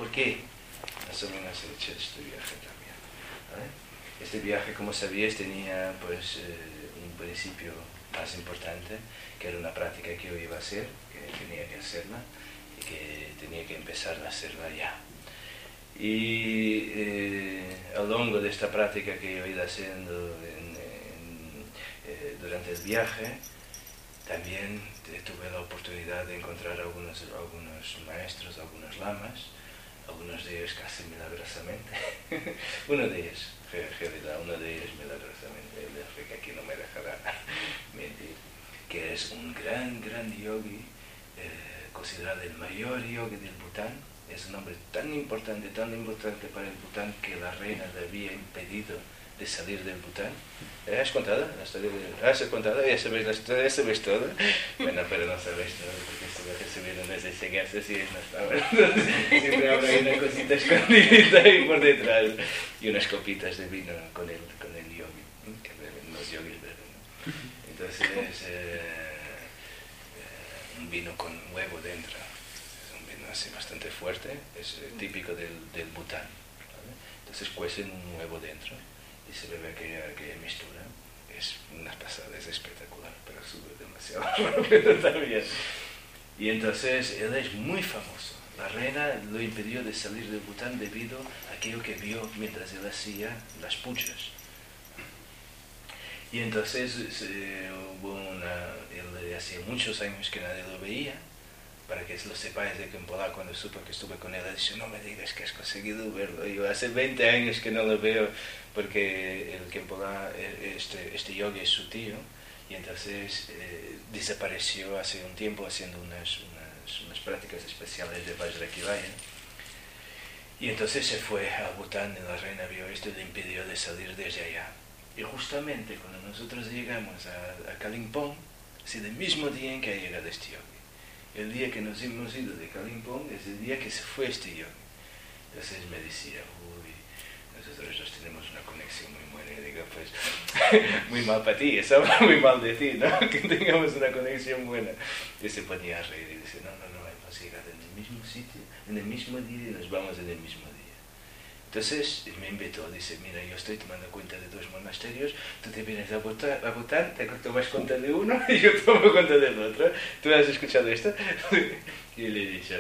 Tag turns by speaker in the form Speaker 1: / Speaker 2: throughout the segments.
Speaker 1: por qué más o menos he hecho este viaje también, ¿vale? Este viaje, como sabíais, tenía pues un principio más importante, que era una práctica que yo iba a hacer, que tenía que hacerla y que tenía que empezar a hacerla ya. Y a lo largo de esta práctica que yo he ido haciendo durante el viaje, también tuve la oportunidad de encontrar algunos maestros, algunos lamas, algunos de ellos casi milagrosamente. Uno de ellos, milagrosamente, el de África, aquí no me dejará mentir, que es un gran yogi, considerado el mayor yogi del Bután. Es un hombre tan importante para el Bután, que la reina le había impedido de salir del Bután. ¿Has contado la historia? ¿Has contado? ¿Ya sabéis la historia? ¿Ya sabéis todo? Bueno, pero no sabéis todo, porque esto lo recibieron desde enseñanzas y no estaba. Siempre habrá ahí una cosita escondidita ahí por detrás. Y unas copitas de vino con el yogi, que beben, los yogis beben, ¿no? Entonces, un vino con huevo dentro. Es un vino así bastante fuerte, es típico del Bután, ¿vale? Entonces cuecen un huevo dentro y se bebe aquella mixtura. Es una pasada, es espectacular, pero sube demasiado rápido también. Y entonces él es muy famoso. La reina lo impidió de salir del Bután debido a aquello que vio mientras él hacía las pujas. Y entonces él hacía muchos años que nadie lo veía. Para que lo sepáis, de que en Pola, cuando supo que estuve con él, he dicho, no me digas que has conseguido verlo. Yo hace 20 años que no lo veo, porque el Kempola, este yogi es su tío, y entonces desapareció hace un tiempo haciendo unas prácticas especiales de Vajrakivaya. Y entonces se fue a Bután, y la reina vio esto y le impidió de salir desde allá. Y justamente cuando nosotros llegamos a Kalimpong, es el mismo día en que ha llegado este yogi. El día que nos hemos ido de Kalimpong es el día que se fue este yogi. Entonces me decía, uy, nosotros dos tenemos una conexión muy buena. Y digo, pues, muy mal para ti, eso habla muy mal de ti, ¿no? Que tengamos una conexión buena. Y se ponía a reír y dice, no, hemos llegado en el mismo sitio, en el mismo día, y nos vamos en el mismo día. Entonces me invitó, dice, mira, yo estoy tomando cuenta de 2 monasterios, tú te vienes a Bután, te tomas cuenta de uno y yo tomo cuenta del otro. ¿Tú has escuchado esto? Y le he dicho,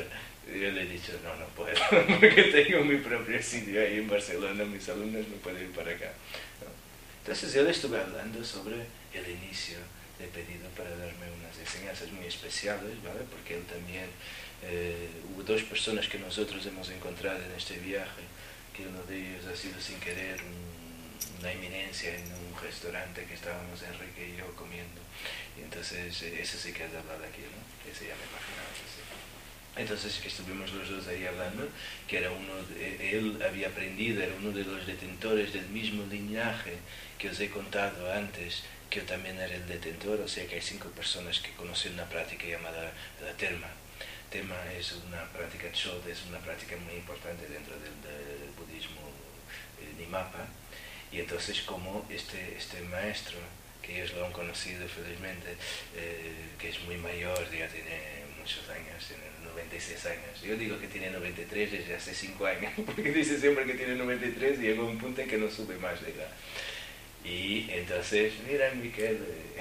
Speaker 1: no puedo, porque tengo mi propio sitio ahí en Barcelona, mis alumnos no pueden ir para acá, ¿no? Entonces él estuvo hablando sobre el inicio de pedido para darme unas enseñanzas muy especiales, ¿vale? Porque él también, hubo 2 personas que nosotros hemos encontrado en este viaje, que uno de ellos ha sido sin querer una eminencia en un restaurante que estábamos Enrique y yo comiendo. Y entonces, eso sí que has hablado aquí, ¿no? Ese ya me imaginaba que sí. Entonces, que estuvimos los dos ahí hablando, que era él había aprendido, era uno de los detentores del mismo linaje que os he contado antes, que yo también era el detentor, o sea que hay 5 personas que conocen una práctica llamada la terma. Tema es una práctica Chod, es una práctica muy importante dentro del budismo Nimapa. Y entonces, como este maestro, que ellos lo han conocido felizmente, que es muy mayor, ya tiene muchos años, tiene 96 años. Yo digo que tiene 93 desde hace 5 años, porque dice siempre que tiene 93 y llega un punto en que no sube más de edad. Y entonces, mira, Miquel,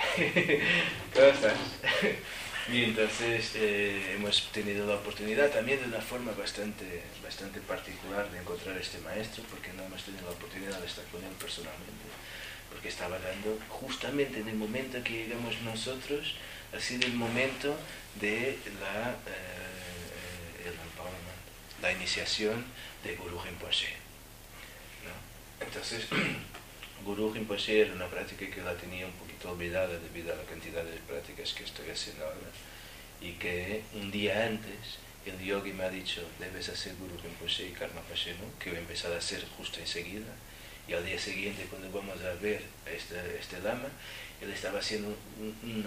Speaker 1: ¿cómo estás? Y entonces hemos tenido la oportunidad también de una forma bastante particular de encontrar a este maestro, porque no hemos tenido la oportunidad de estar con él personalmente, porque estaba dando justamente en el momento que llegamos nosotros, ha sido el momento de la iniciación de Guru Rinpoche, ¿no? Entonces, Guru Rinpoche era una práctica que la tenía un poquito olvidada debido a la cantidad de prácticas que estoy haciendo ahora, y que un día antes el yogi me ha dicho, debes hacer Guru Rinpoche y Karma Pasheno, que voy a empezar a hacer justo enseguida. Y al día siguiente, cuando vamos a ver a este lama, él estaba haciendo un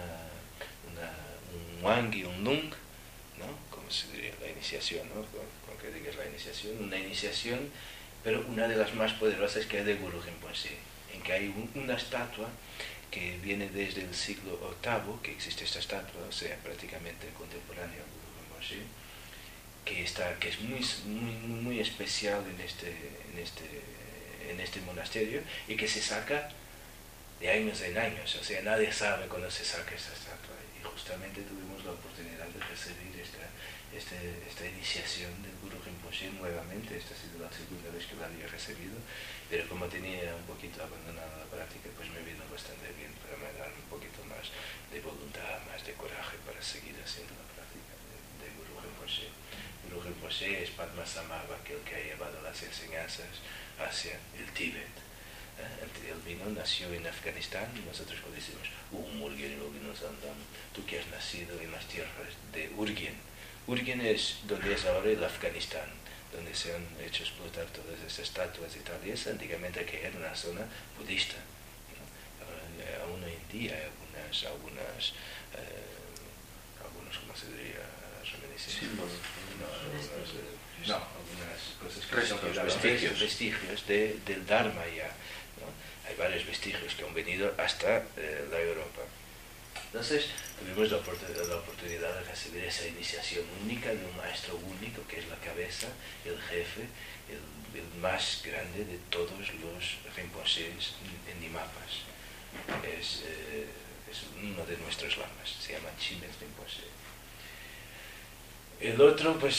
Speaker 1: wangi, un lung, ¿no? ¿Cómo se diría? La iniciación, ¿no? Con que digas la iniciación, una iniciación, pero una de las más poderosas que hay de Guru Rinpoche, en que hay una estatua que viene desde el siglo VIII, que existe esta estatua, o sea, prácticamente contemporánea a Guru Rinpoche, que es muy especial en este monasterio y que se saca de años en años, o sea, nadie sabe cuándo se saca esta estatua. Y justamente tuvimos la oportunidad de recibir esta iniciación del Guru Rinpoche nuevamente. Esta ha sido la segunda vez que la había recibido, pero como tenía un poquito abandonada la práctica, pues me vino bastante bien para me dar un poquito más de voluntad, más de coraje para seguir haciendo la práctica de Guru Rinpoche. Guru Rinpoche es Padmasambhava, aquel que ha llevado las enseñanzas hacia el Tíbet. Él nació en Afganistán, y nosotros cuando decimos tú que has nacido en las tierras de Urgen. Urgen es donde es ahora el Afganistán, donde se han hecho explotar todas esas estatuas y tal, y es antiguamente que era una zona budista, ¿no? Aún hoy en día hay algunos, ¿cómo se diría? Reminiscencias. Algunas cosas que son vestigios del Dharma ya, ¿no? Hay varios vestigios que han venido hasta la Europa. Entonces tuvimos la oportunidad de recibir esa iniciación única de un maestro único, que es la cabeza, el jefe, el más grande de todos los Rinpoches en Nimapas. Es uno de nuestros lamas, se llama Chimel Rinpoche. El otro, pues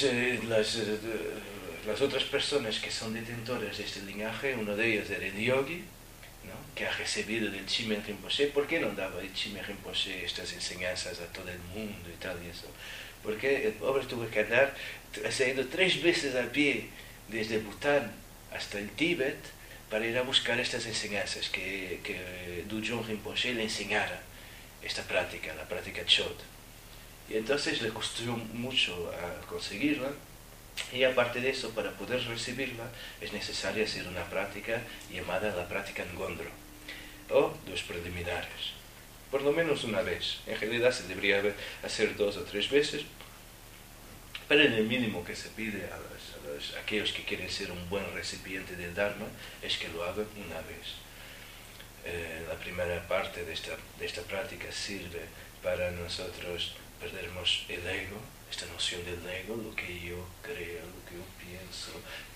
Speaker 1: las otras personas que son detentores de este linaje, uno de ellos era el yogi, ¿no? Que ha recibido del Chimel Rinpoche. ¿Por qué no daba el Chimel Rinpoche estas enseñanzas a todo el mundo y tal y eso? Porque el pobre tuvo que andar, se ha ido 3 veces a pie desde Bután hasta el Tíbet para ir a buscar estas enseñanzas que Dudjom Rinpoche le enseñara esta práctica, la práctica Chod. Y entonces le costó mucho a conseguirla, y aparte de eso, para poder recibirla es necesario hacer una práctica llamada la práctica Ngondro, o 2 preliminares, por lo menos una vez. En realidad se debería hacer 2 o 3 veces, pero en el mínimo que se pide a aquellos que quieren ser un buen recipiente del Dharma es que lo hagan una vez. La primera parte de esta práctica sirve para nosotros perdermos el ego, esta noción del ego, lo que yo creo, lo que yo pienso,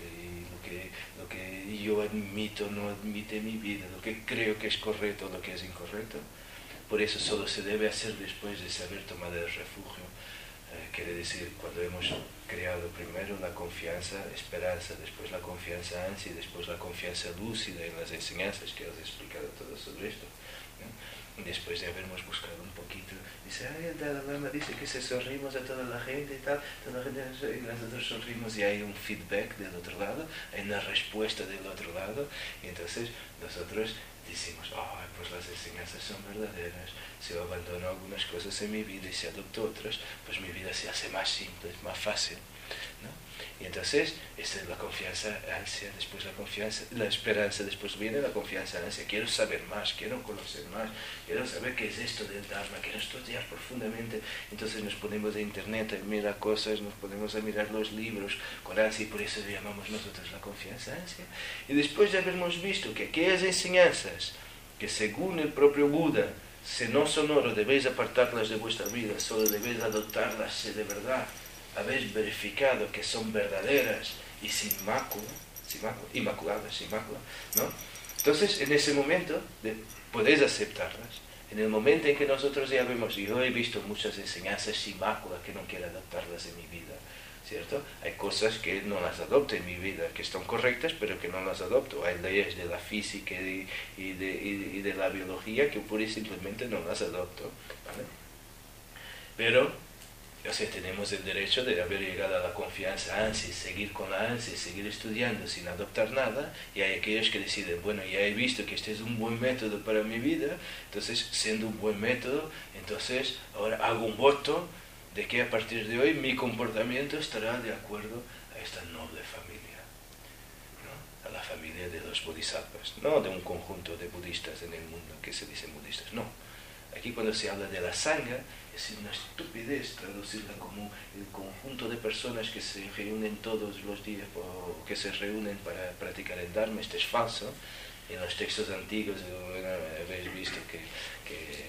Speaker 1: lo que yo admito, no admite en mi vida, lo que creo que es correcto, lo que es incorrecto. Por eso solo se debe hacer después de saber tomar el refugio. Quiere decir, cuando hemos creado primero la confianza, esperanza, después la confianza ansia y después la confianza lúcida en las enseñanzas que os he explicado todo sobre esto, ¿no? Después de habernos buscado un poquito, dice, el Dalai Lama dice que se sonrimos a toda la gente y tal, toda la gente, y nosotros sonrimos y hay un feedback del otro lado, hay una respuesta del otro lado, y entonces nosotros decimos, pues las enseñanzas son verdaderas, si yo abandono algunas cosas en mi vida y si adopto otras, pues mi vida se hace más simple, más fácil, ¿no? Y entonces, esta es la confianza, ansia, después la confianza, la esperanza, después viene la confianza, ansia. Quiero saber más, quiero conocer más, quiero saber qué es esto del Dharma, quiero estudiar profundamente. Entonces nos ponemos en internet a mirar cosas, nos ponemos a mirar los libros con ansia, y por eso le llamamos nosotros la confianza, ansia. Y después de habernos visto que aquellas enseñanzas, que según el propio Buda, si no son oro, debéis apartarlas de vuestra vida, solo debéis adoptarlas si de verdad habéis verificado que son verdaderas y sin mácula, inmaculadas, sin mácula, ¿no? Entonces, en ese momento podéis aceptarlas. En el momento en que nosotros ya vemos, yo he visto muchas enseñanzas sin mácula que no quiero adaptarlas en mi vida, ¿cierto? Hay cosas que no las adopto en mi vida, que están correctas, pero que no las adopto. Hay leyes de la física y de la biología que pura y simplemente no las adopto, ¿vale? Pero o sea, tenemos el derecho de haber llegado a la confianza ansia, seguir con la ansia, seguir estudiando sin adoptar nada, y hay aquellos que deciden, bueno, ya he visto que este es un buen método para mi vida, entonces, siendo un buen método, entonces ahora hago un voto de que a partir de hoy mi comportamiento estará de acuerdo a esta noble familia, ¿no? A la familia de los bodhisattvas, no de un conjunto de budistas en el mundo que se dicen budistas, no. Aquí cuando se habla de la sangha, es una estupidez traducirla como el conjunto de personas que se reúnen todos los días o que se reúnen para practicar el Dharma. Esto es falso. En los textos antiguos habéis visto que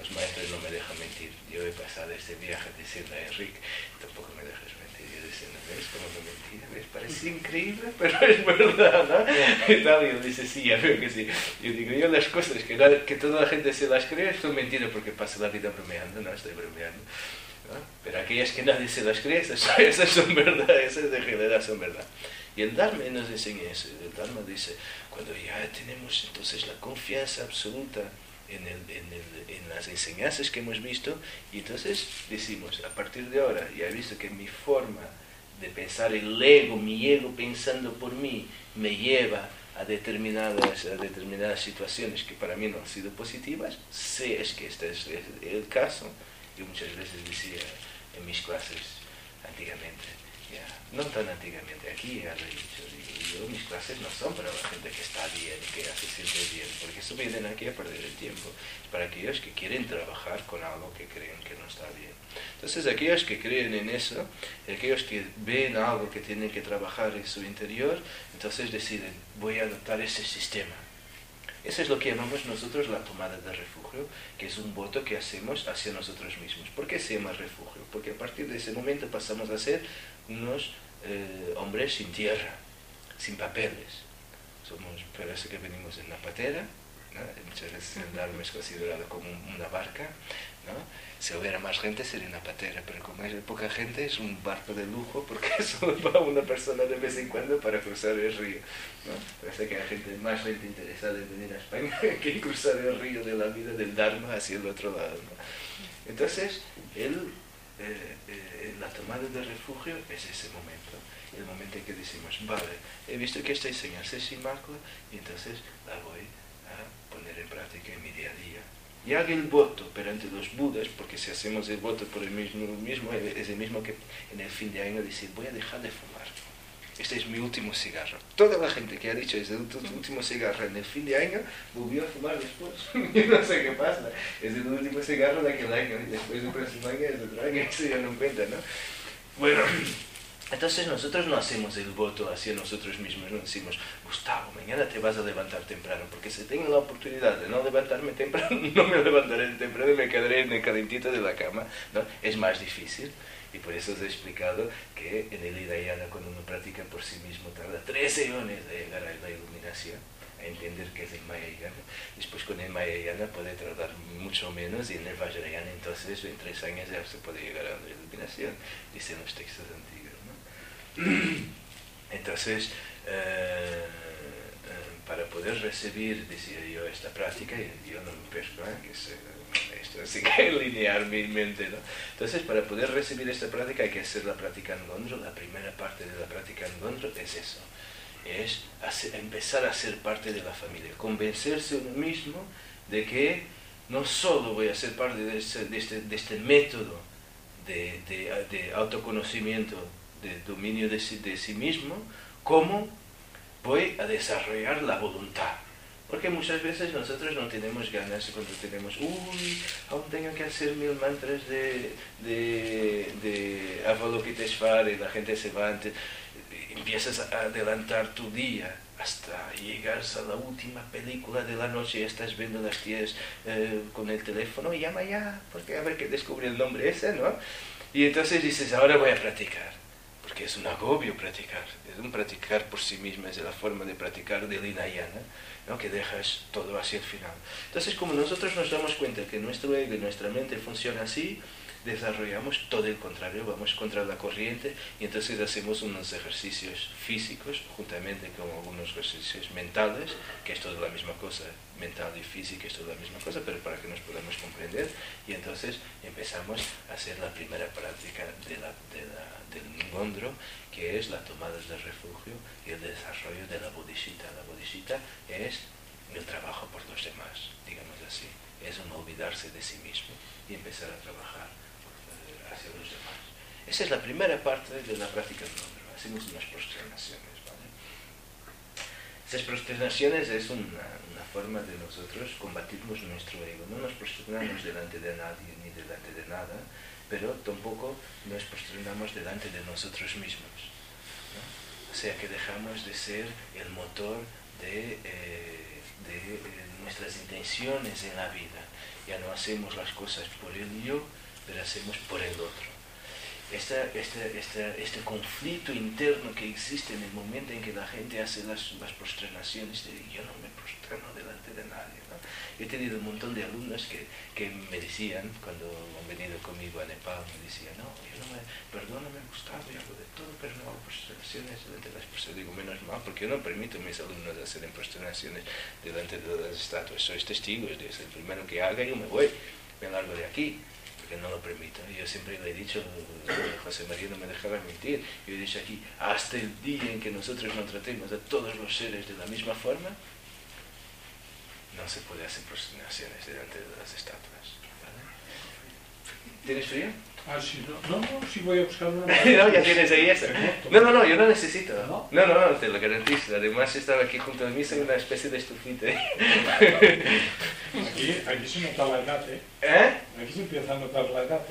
Speaker 1: los maestros no me dejan mentir. Yo he pasado este viaje diciendo a Enrique, tampoco me dejes mentir. Yo diciendo, ¿ves cómo no mentira? ¿Ves? Parece increíble, pero es verdad, ¿no? Y tal, y él dice, sí, ya veo que sí. Yo digo, yo las cosas que toda la gente se las cree son mentiras porque paso la vida bromeando, no estoy bromeando. ¿No? Pero aquellas que nadie se las cree, esas son verdad, esas de general son verdad. Y el Dharma nos enseña eso. El Dharma dice, cuando ya tenemos entonces la confianza absoluta en las enseñanzas que hemos visto, y entonces decimos, a partir de ahora, ya he visto que mi forma de pensar, el ego, mi ego pensando por mí, me lleva a determinadas situaciones que para mí no han sido positivas, sé es que este es el caso. Yo muchas veces decía en mis clases antiguamente, ya, no tan antiguamente, aquí ya lo he dicho, digo, mis clases no son para la gente que está bien, que hace siempre bien, porque eso vienen aquí a perder el tiempo, es para aquellos que quieren trabajar con algo que creen que no está bien. Entonces aquellos que creen en eso, aquellos que ven algo que tienen que trabajar en su interior, entonces deciden, voy a adoptar ese sistema. Eso es lo que llamamos nosotros la tomada de refugio, que es un voto que hacemos hacia nosotros mismos. ¿Por qué se llama refugio? Porque a partir de ese momento pasamos a ser unos hombres sin tierra, sin papeles. Parece que venimos en una patera, ¿no? Muchas veces el Dharma es considerado como una barca, ¿no? Si hubiera más gente sería una patera, pero como hay poca gente es un barco de lujo porque solo va una persona de vez en cuando para cruzar el río, ¿no? Parece que hay más gente interesada en venir a España que en cruzar el río de la vida del Dharma hacia el otro lado, ¿no? Entonces, la tomada de refugio es ese momento, el momento en que decimos, vale, he visto que esta enseñanza es sin mácula y entonces la voy a poner en práctica en mi día a día. Y hago el voto perante los budas, porque si hacemos el voto por el mismo es el mismo que en el fin de año decir, voy a dejar de fumar. Este es mi último cigarro. Toda la gente que ha dicho es el último cigarro en el fin de año, volvió a fumar después. Yo no sé qué pasa. Es el último cigarro de aquel año, y después el próximo año es otro año, eso ya no cuenta, ¿no? Bueno, entonces nosotros no hacemos el voto hacia nosotros mismos, no decimos, Gustavo, mañana te vas a levantar temprano, porque si tengo la oportunidad de no levantarme temprano, no me levantaré temprano y me quedaré en el calentito de la cama, ¿no? Es más difícil. Y por eso os he explicado que en el Hinayana, cuando uno practica por sí mismo, tarda 13 años de llegar a la iluminación, a entender que es el Mahayana. Después con el Mahayana puede tardar mucho menos, y en el Vajrayana entonces en 3 años ya se puede llegar a la iluminación, dicen los textos antiguos, ¿no? Entonces, para poder recibir, decía yo, esta práctica, yo no me pesco, que esto así que alinear mi mente, ¿no? Entonces, para poder recibir esta práctica hay que hacer la práctica Ngondro. La primera parte de la práctica Ngondro es eso, es empezar a ser parte de la familia, convencerse uno mismo de que no solo voy a ser parte de este método de autoconocimiento, de dominio de sí mismo, como voy a desarrollar la voluntad. Porque muchas veces nosotros no tenemos ganas cuando tenemos, aún tengo que hacer 1000 mantras de Avalokiteshvara, y la gente se va antes, empiezas a adelantar tu día hasta llegar a la última película de la noche y estás viendo las tías con el teléfono, y llama ya, porque a ver que descubre el nombre ese, ¿no? Y entonces dices, ahora voy a practicar. Porque es un agobio practicar, es un practicar por sí mismo, es la forma de practicar del Hinayana, ¿no? Que dejas todo hacia el final. Entonces, como nosotros nos damos cuenta que nuestro ego y nuestra mente funciona así, desarrollamos todo el contrario, vamos contra la corriente, y entonces hacemos unos ejercicios físicos, juntamente con algunos ejercicios mentales, que es toda la misma cosa, mental y física es toda la misma cosa, pero para que nos podamos comprender, y entonces empezamos a hacer la primera práctica del Ngondro, que es la tomada de refugio y el desarrollo de la bodhisattva. La bodhisattva es el trabajo por los demás, digamos así, es un olvidarse de sí mismo y empezar a trabajar hacia los demás. Esa es la primera parte de la práctica del Ngondro. Hacemos unas prosternaciones, ¿vale? Esas prosternaciones es una forma de nosotros combatirnos nuestro ego. No nos prosternamos delante de nadie ni delante de nada, pero tampoco nos prosternamos delante de nosotros mismos, ¿no? O sea que dejamos de ser el motor de de nuestras intenciones en la vida. Ya no hacemos las cosas por el yo, pero hacemos por el otro. Este conflicto interno que existe en el momento en que la gente hace las prosternaciones, de yo no me prosterno delante de nadie, ¿no? Yo he tenido un montón de alumnos que me decían, cuando han venido conmigo a Nepal, me decían, no, yo no me, perdona, me ha gustado y hago de todo, pero no hago prosternaciones delante de las personas. Digo, menos mal, porque yo no permito a mis alumnos hacer prosternaciones delante de las estatuas. Sois testigos de eso. El primero que haga, yo me voy, me largo de aquí, porque no lo permito. Yo siempre le he dicho, José María no me dejará mentir, yo he dicho aquí, hasta el día en que nosotros no tratemos a todos los seres de la misma forma, no se puede hacer prosternaciones delante de las estatuas, ¿vale? ¿Tienes frío?
Speaker 2: Ah, sí, no, sí voy a buscar una.
Speaker 1: No, ya tienes ahí esa. No, yo no necesito. No, te lo garantizo. Además, estaba aquí junto a mí, soy una especie de estufita.
Speaker 2: Aquí se nota la edad, ¿eh? Aquí se empieza a notar la edad,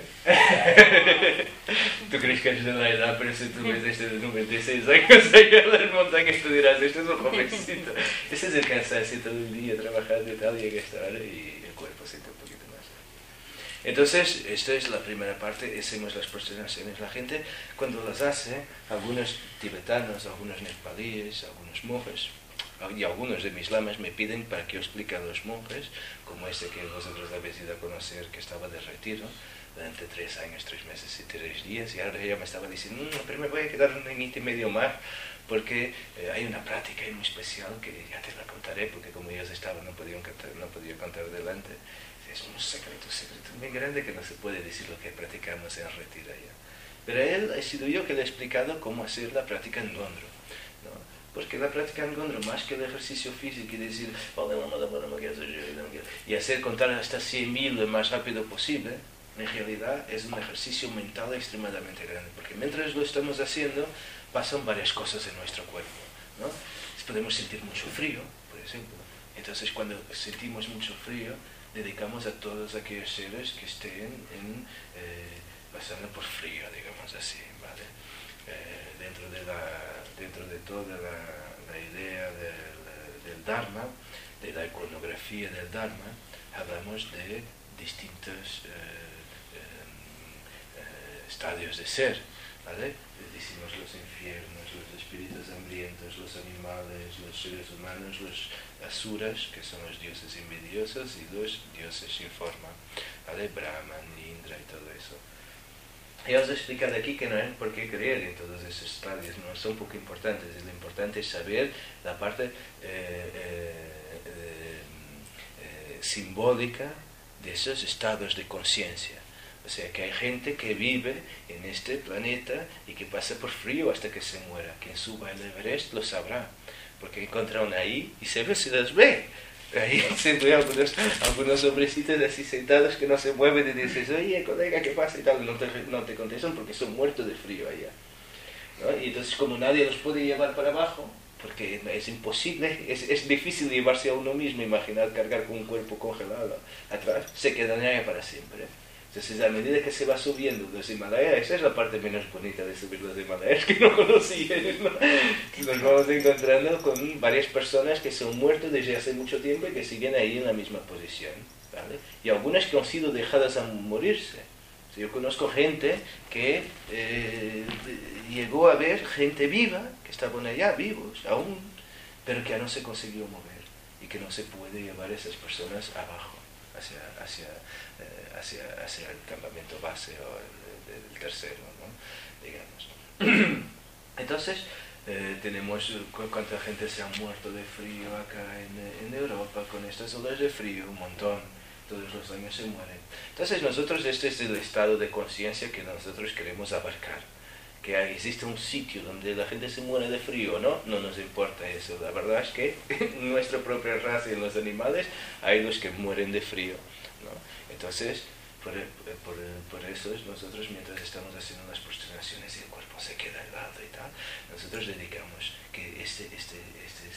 Speaker 1: Tú crees que es de la edad, pero si tú ves desde los 96 años allá en las montañas, tú dirás, este es un jovencito. Ese es el cansancio todo el día trabajando y tal, llega esta hora y el cuerpo siente un poquito más. Entonces, esta es la primera parte, hacemos las prosternaciones. La gente, cuando las hace, algunos tibetanos, algunos nepalíes, algunos monjes, y algunos de mis lamas me piden para que yo explique a los monjes, como este que vosotros habéis ido a conocer, que estaba de retiro durante 3 años, 3 meses y 3 días, y ahora ella me estaba diciendo, pero me voy a quedar un añito y medio más, porque hay una práctica muy especial que ya te la contaré, porque como ellos estaban no podía contar delante. Es un secreto muy grande que no se puede decir lo que practicamos en retiro allá. Pero él ha sido yo que le he explicado cómo hacer la práctica en Gondro, ¿no? Porque la práctica en Gondro, más que el ejercicio físico y decir, y hacer contar hasta 100.000 lo más rápido posible, en realidad es un ejercicio mental extremadamente grande, porque mientras lo estamos haciendo, pasan varias cosas en nuestro cuerpo, ¿no? Podemos sentir mucho frío, por ejemplo. Entonces, cuando sentimos mucho frío, dedicamos a todos aquellos seres que estén pasando por frío, digamos así, ¿vale? Dentro de toda la idea del Dharma, de la iconografía del Dharma, hablamos de distintos estadios de ser, ¿vale? Decimos los infiernos, los espíritus hambrientos, los animales, los seres humanos, los asuras, que son los dioses envidiosos, y los dioses sin forma, ¿vale? Brahman, Indra y todo eso. Ya os he explicado aquí que no hay por qué creer en todos esos estadios, no son poco importantes, lo importante es saber la parte simbólica de esos estados de conciencia. O sea, que hay gente que vive en este planeta y que pasa por frío hasta que se muera. Quien suba el Everest lo sabrá, porque encontraron ahí y se ve si los ve. Ahí se ve algunos hombrecitos así sentados que no se mueven y dices, oye, colega, ¿qué pasa? Y tal, no te contestan porque son muertos de frío allá, ¿no? Y entonces, como nadie los puede llevar para abajo, porque es imposible, es difícil llevarse a uno mismo, imaginar cargar con un cuerpo congelado atrás, se quedan allá para siempre. Entonces, a medida que se va subiendo los Himalayas, esa es la parte menos bonita de subir los Himalayas, que no conocía, ¿no? Nos vamos encontrando con varias personas que son muertos desde hace mucho tiempo y que siguen ahí en la misma posición, ¿vale? Y algunas que han sido dejadas a morirse. Yo conozco gente que llegó a ver gente viva, que estaban allá vivos aún, pero que ya no se consiguió mover y que no se puede llevar a esas personas abajo, hacia el campamento base o el tercero, ¿no? Digamos. Entonces, tenemos cuánta gente se ha muerto de frío acá en Europa con estas olas de frío, un montón. Todos los años se mueren. Entonces nosotros, este es el estado de conciencia que nosotros queremos abarcar. Que existe un sitio donde la gente se muere de frío, ¿no? No nos importa eso. La verdad es que en nuestra propia raza y en los animales hay los que mueren de frío, ¿no? Entonces, por eso nosotros, mientras estamos haciendo las prosternaciones y el cuerpo se queda helado y tal, nosotros dedicamos que este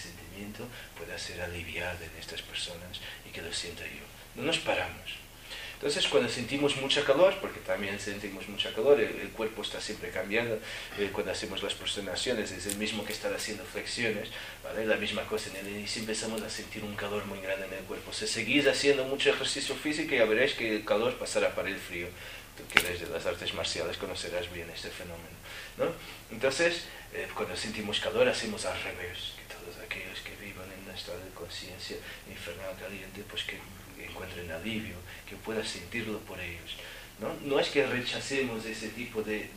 Speaker 1: sentimiento pueda ser aliviado en estas personas y que lo sienta yo. No nos paramos. Entonces, cuando sentimos mucha calor, porque también sentimos mucha calor, el cuerpo está siempre cambiando, cuando hacemos las prosternaciones es el mismo que estar haciendo flexiones, ¿vale? La misma cosa, en el inicio empezamos a sentir un calor muy grande en el cuerpo. Si seguís haciendo mucho ejercicio físico, ya veréis que el calor pasará para el frío. Tú que eres de las artes marciales conocerás bien este fenómeno, ¿no? Entonces, cuando sentimos calor hacemos al revés, que todos aquellos que vivan en un estado de conciencia infernal caliente, pues que encuentren alivio, que puedan sentirlo por ellos, ¿no? No es que rechacemos ese tipo de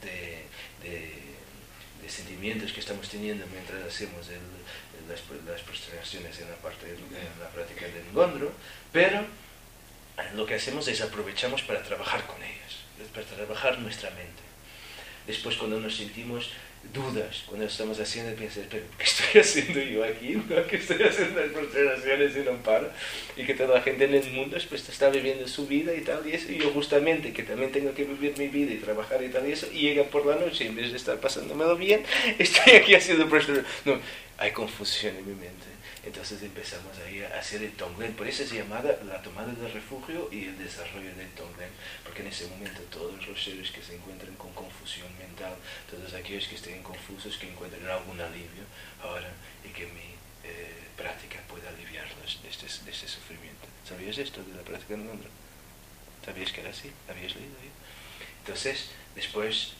Speaker 1: sentimientos que estamos teniendo mientras hacemos las prosternaciones en la práctica del Ngondro, pero lo que hacemos es aprovechamos para trabajar con ellos, para trabajar nuestra mente. Después, cuando nos sentimos dudas, cuando estamos haciendo, piensas, pero ¿qué estoy haciendo yo aquí? ¿No? ¿Qué estoy haciendo las prosternaciones y no paro? Y que toda la gente en el mundo pues, está viviendo su vida y tal y eso, y yo justamente, que también tengo que vivir mi vida y trabajar y tal y eso, y llega por la noche, en vez de estar pasándomelo bien, estoy aquí haciendo prosternaciones. No, hay confusión en mi mente. Entonces empezamos ahí a hacer el Tonglen. Por eso es llamada la tomada del refugio y el desarrollo del Tonglen, porque en ese momento todos los seres que se encuentran con confusión mental, todos aquellos que estén confusos, que encuentren algún alivio ahora y que mi práctica pueda aliviarlos de este sufrimiento. ¿Sabías esto de la práctica del Ngondro? ¿Sabías que era así? ¿Habías leído ahí? Entonces, después,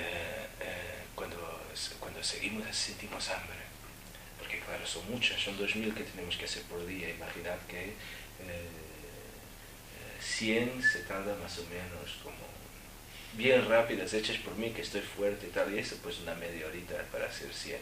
Speaker 1: cuando seguimos, sentimos hambre. Porque claro, son muchas, son 2000 que tenemos que hacer por día. Imaginad que 100 se tarda más o menos como bien rápidas, hechas por mí, que estoy fuerte y tal, y eso pues una media horita para hacer 100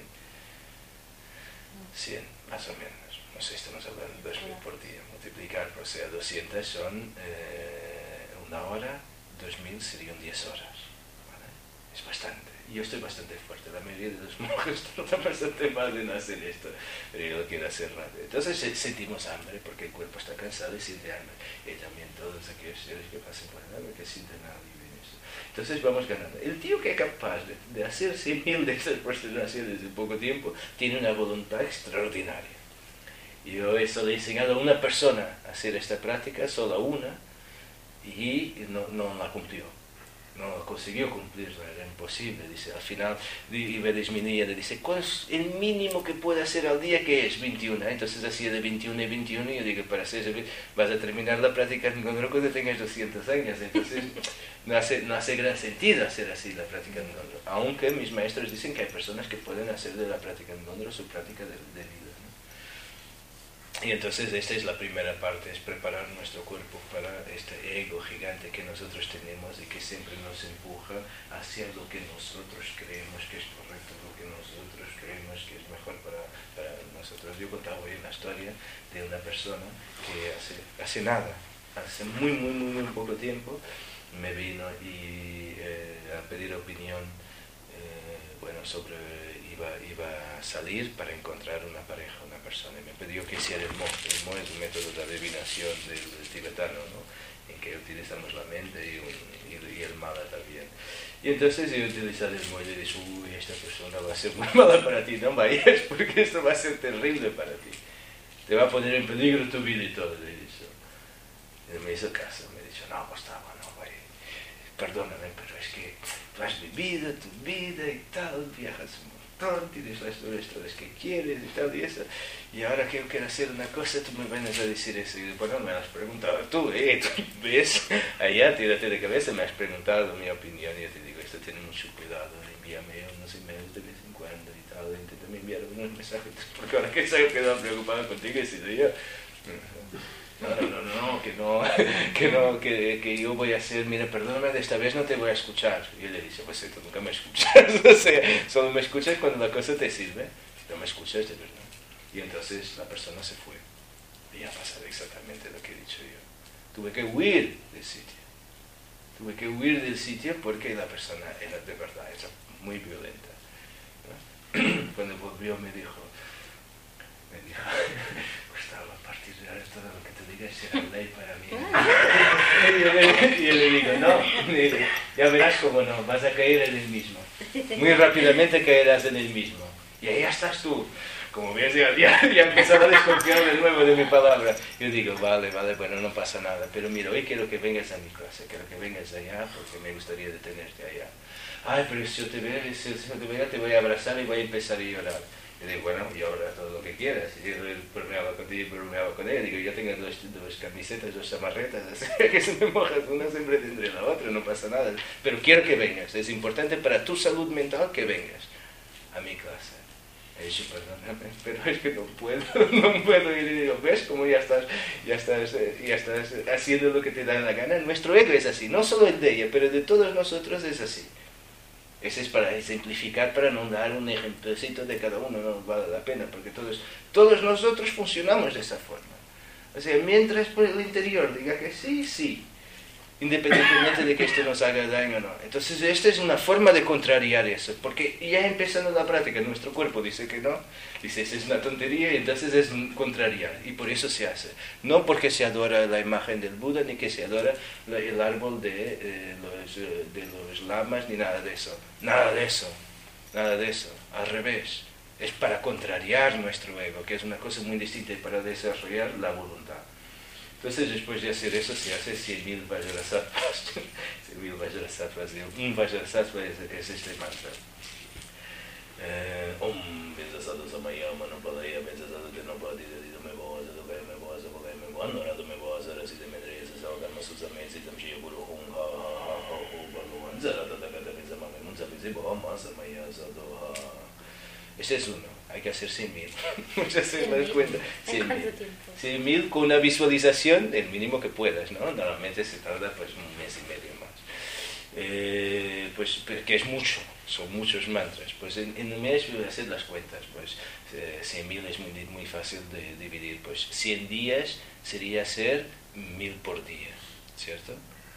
Speaker 1: más o menos. No sé, estamos hablando de 2000 por día, multiplicar, o sea, 200 son una hora, 2000 serían 10 horas, ¿vale? Es bastante. Yo estoy bastante fuerte, la mayoría de los monjes tardan bastante más en hacer esto, pero yo lo quiero hacer rápido. Entonces sentimos hambre, porque el cuerpo está cansado y siente hambre. Y también todos aquellos seres que pasen por el hambre, que sienten alivio en eso. Entonces vamos ganando. El tío que es capaz de hacer 100.000 de estas prosternaciones en poco tiempo, tiene una voluntad extraordinaria. Yo eso le he enseñado a una persona a hacer esta práctica, solo a una, y no la cumplió. No consiguió cumplirla, era imposible. Dice, al final, y veréis mi niña, le dice, ¿cuál es el mínimo que puede hacer al día? Que es 21. Entonces hacía de 21 y 21, y yo digo, para hacer eso, vas a terminar la práctica en Ngondro cuando tengas 200 años. Entonces no hace gran sentido hacer así la práctica en Ngondro. Aunque mis maestros dicen que hay personas que pueden hacer de la práctica en Ngondro su práctica de vida. Y entonces esta es la primera parte, es preparar nuestro cuerpo para este ego gigante que nosotros tenemos y que siempre nos empuja hacia lo que nosotros creemos que es correcto, lo que nosotros creemos que es mejor para nosotros. Yo contaba hoy una historia de una persona que hace nada, hace muy poco tiempo, me vino a pedir opinión, sobre iba a salir para encontrar una pareja, una persona, y me pidió que hiciera el Mo. El Mo es un método de adivinación del tibetano, ¿no? En que utilizamos la mente y el mala también. Y entonces yo utilizé el Mo y le dije, uy, esta persona va a ser muy mala para ti, no vayas, porque esto va a ser terrible para ti. Te va a poner en peligro tu vida y todo, le dije. Y me hizo caso, me dijo, no, Gustavo, no, vaya, perdóname, pero es que tú has vivido tu vida y tal, viajas un montón, tienes las historias que quieres y tal y eso, y ahora que yo quiero hacer una cosa, tú me vienes a decir eso. Y después no me lo has preguntado tú, tú ves, allá tírate de cabeza, me has preguntado mi opinión, y yo te digo, esto tiene mucho cuidado, envíame unos emails de vez en cuando y tal, inténtame enviar unos mensajes, porque ahora que sé que no preocupado contigo, y si yo... que yo voy a hacer, mira, perdóname, esta vez no te voy a escuchar. Y él le dice, pues tú nunca me escuchas, o sea, solo me escuchas cuando la cosa te sirve, no me escuchas de verdad. Y entonces la persona se fue, y ha pasado exactamente lo que he dicho yo. Tuve que huir del sitio, porque la persona era de verdad, era muy violenta, ¿no? Cuando volvió me dijo, Gustavo, a partir de ahora todo lo que te diga será ley para mí. Y yo le digo, no, ya verás cómo no, vas a caer en el mismo. Muy rápidamente caerás en el mismo. Y ahí estás tú, como ves, ya empezaba a desconfiar de nuevo de mi palabra. Yo digo, vale, bueno, no pasa nada, pero mira, hoy quiero que vengas a mi clase, quiero que vengas allá, porque me gustaría detenerte allá. Ay, pero si yo te veo, te voy a abrazar y voy a empezar a llorar. Yo digo, bueno, llora todo lo que quieras. Y yo bromeaba contigo y bromeaba con ella. Digo, yo tengo dos camisetas, dos chamarretas, así que si me mojas una siempre tendré la otra, no pasa nada. Pero quiero que vengas, es importante para tu salud mental que vengas a mi clase. He dicho, perdóname, pero es que no puedo. Y le digo, ¿ves cómo ya estás haciendo lo que te da la gana? Nuestro ego es así, no solo el de ella, pero de todos nosotros es así. Ese es para ejemplificar, para no dar un ejemplecito de cada uno, no vale la pena, porque todos nosotros funcionamos de esa forma. O sea, mientras por el interior diga que sí, independientemente de que esto nos haga daño o no. Entonces, esta es una forma de contrariar eso, porque ya empezando la práctica, nuestro cuerpo dice que no, dice, esa es una tontería, y entonces es contrariar, y por eso se hace. No porque se adora la imagen del Buda, ni que se adora el árbol de los lamas, ni nada de eso. Nada de eso, al revés. Es para contrariar nuestro ego, que es una cosa muy distinta, y para desarrollar la voluntad. Entonces, después de hacer eso, se hace 100.000 Vajrasattva's. 100.000 Vajrasattva's. Un Vajrasattva es este mantra. Om Vajrasattva Samaya Manapalaya Vajrasattva Tenopati Dito Me Boza Dokai Me Boza Bokai Me Boza Norado Me Boza Rasita Medresa Salgama Susame Sitam Shia Guru Hum Ha Ha Ha Ha Hu Bhagavan Zarata Takata Vizamame Munsapizi Bhama Samaya Sadoha. Ese es uno. Hay que hacer 100.000. Muchas veces me das cuenta. 100.000 con una visualización del mínimo que puedas, ¿no? Normalmente se tarda pues un mes y medio más. Pues que es mucho, son muchos mantras. Pues en un mes voy a hacer las cuentas. Pues 100.000 es muy fácil de dividir. Pues 100 días sería hacer 1.000 por día, ¿cierto?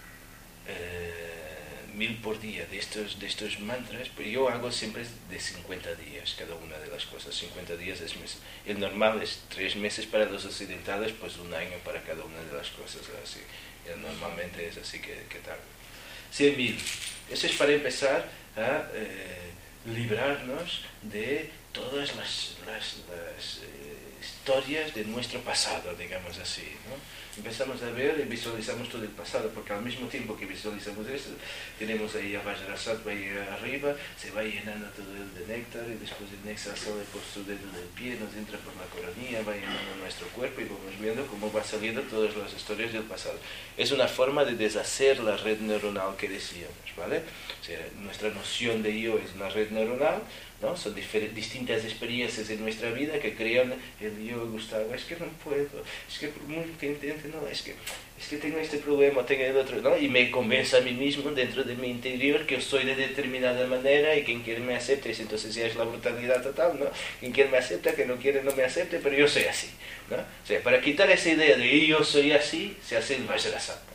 Speaker 1: 1.000 por día de estos mantras, pero yo hago siempre de 50 días cada una de las cosas. 50 días es mes. El normal es 3 meses para los occidentales, pues un año para cada una de las cosas, así. Normalmente es así que tarda. 100.000. Eso es para empezar a librarnos de todas las historias de nuestro pasado, digamos así, ¿no? Empezamos a ver y visualizamos todo el pasado, porque al mismo tiempo que visualizamos eso, tenemos ahí a Vajrasattva ahí arriba, se va llenando todo el de néctar, y después el néctar sale por su dedo del pie, nos entra por la coronilla, va llenando nuestro cuerpo, y vamos viendo cómo va saliendo todas las historias del pasado. Es una forma de deshacer la red neuronal que decíamos, ¿vale? O sea, nuestra noción de yo es una red neuronal, ¿no? Son distintas experiencias en nuestra vida que crean el yo, Gustavo, es que no puedo, es que por muy que intente, no, es que tengo este problema, tengo el otro, ¿no? Y me convenzo a mí mismo dentro de mi interior que yo soy de determinada manera, y quien quiere me acepte, entonces ya es la brutalidad total, ¿no? Quien quiere me acepta, que no quiere no me acepte, pero yo soy así, ¿no? O sea, para quitar esa idea de yo soy así, se hace el Vajrasattva,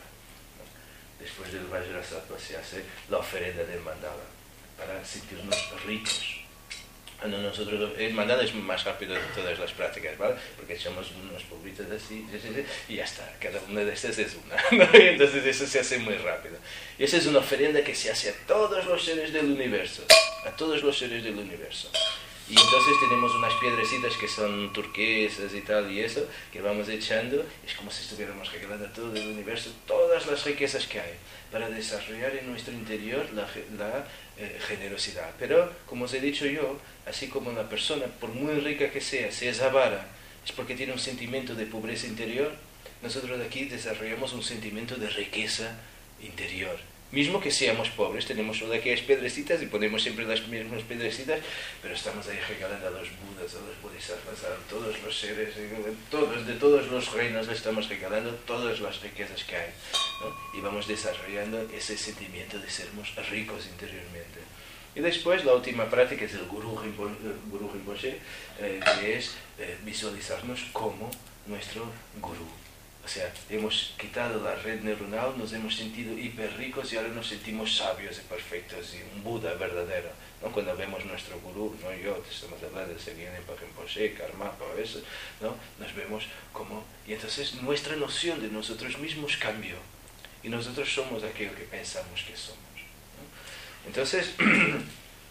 Speaker 1: ¿no? Después del Vajrasattva se hace la ofrenda del mandala, para sentirnos ricos. Nosotros, el mandala es más rápido de todas las prácticas, ¿vale? Porque echamos unos polvitos así, y ya está, cada una de estas es una, ¿no? Y entonces eso se hace muy rápido. Y esa es una ofrenda que se hace a todos los seres del universo, a todos los seres del universo. Y entonces tenemos unas piedrecitas que son turquesas y tal, y eso, que vamos echando, es como si estuviéramos regalando todo el universo, todas las riquezas que hay, para desarrollar en nuestro interior la generosidad. Pero, como os he dicho yo, así como la persona, por muy rica que sea, si es avara, es porque tiene un sentimiento de pobreza interior. Nosotros aquí desarrollamos un sentimiento de riqueza interior. Mismo que seamos pobres, tenemos solo aquellas piedrecitas y ponemos siempre las mismas piedrecitas, pero estamos ahí regalando a los budas, a los bodhisattvas, a todos los seres, de todos los reinos le estamos regalando todas las riquezas que hay, ¿no? Y vamos desarrollando ese sentimiento de sermos ricos interiormente. Y después la última práctica es el Guru Rinpoche, que es visualizarnos como nuestro gurú. O sea, hemos quitado la red neuronal, nos hemos sentido hiper ricos y ahora nos sentimos sabios y perfectos y un Buda verdadero, ¿no? Cuando vemos nuestro gurú, no yo, estamos hablando de Segyena Rinpoche, Karmapa, eso, ¿no? Nos vemos como... Y entonces nuestra noción de nosotros mismos cambió. Y nosotros somos aquello que pensamos que somos, ¿no? Entonces,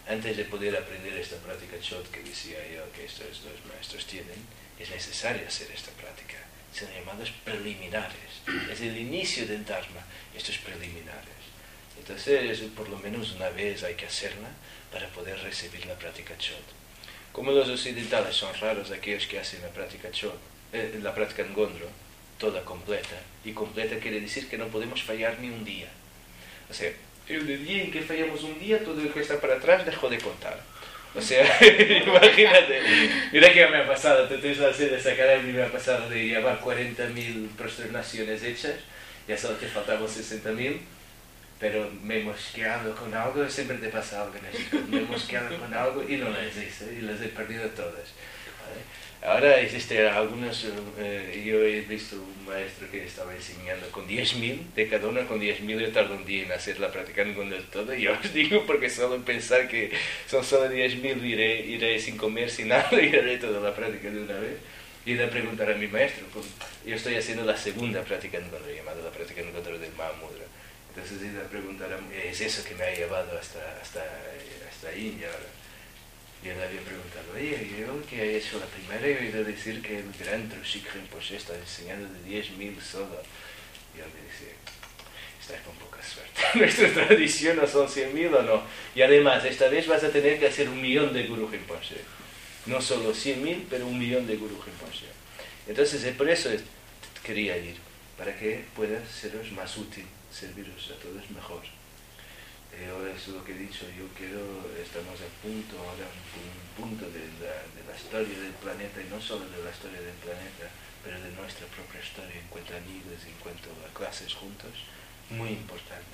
Speaker 1: antes de poder aprender esta práctica Chod que decía yo que estos dos maestros tienen, es necesario hacer esta práctica. Son llamados preliminares. Es el inicio del Dharma, estos preliminares. Entonces, por lo menos una vez hay que hacerla para poder recibir la práctica Chod. Como los occidentales son raros aquellos que hacen la práctica Chod, la práctica Ngondro, toda completa, y completa quiere decir que no podemos fallar ni un día. O sea, el día en que fallamos un día, todo lo que está para atrás dejó de contar. O sea, imagínate, mira que me ha pasado, te tienes la de sacar a mí me ha pasado de llevar 40.000 prosternaciones hechas, ya solo te faltaban 60.000, pero me he mosqueado con algo, siempre te pasa algo en esto, me he mosqueado con algo y no las hice, y las he perdido todas. ¿Vale? Ahora existen algunos, yo he visto un maestro que estaba enseñando con 10.000, de cada uno con 10.000, yo tardo un día en hacerla, practicando con el todo, y yo os digo porque solo pensar que son solo 10.000 iré sin comer, sin nada, y haré toda la práctica de una vez. Y de preguntar a mi maestro, pues, yo estoy haciendo la segunda práctica Ngondro, llamada la práctica Ngondro del Mahamudra. Entonces he de preguntar, es eso que me ha llevado hasta India ahora. Yo le había preguntado, oye, yo que he hecho la primera, he oído decir que el gran Trishik Rinpoche está enseñando de 10.000 solo. Y yo le decía, estás con poca suerte. Nuestra tradición no son 100.000 o no. Y además, esta vez vas a tener que hacer 1.000.000 de Guru Rinpoche. No solo 100.000, pero 1.000.000 de Guru Rinpoche. Entonces, por eso quería ir, para que pueda seros más útil, serviros a todos mejor. Eso es lo que he dicho, estamos a punto, ahora un punto de la historia del planeta, y no solo de la historia del planeta, pero de nuestra propia historia en cuanto a amigos, en cuanto a clases juntos, muy importante,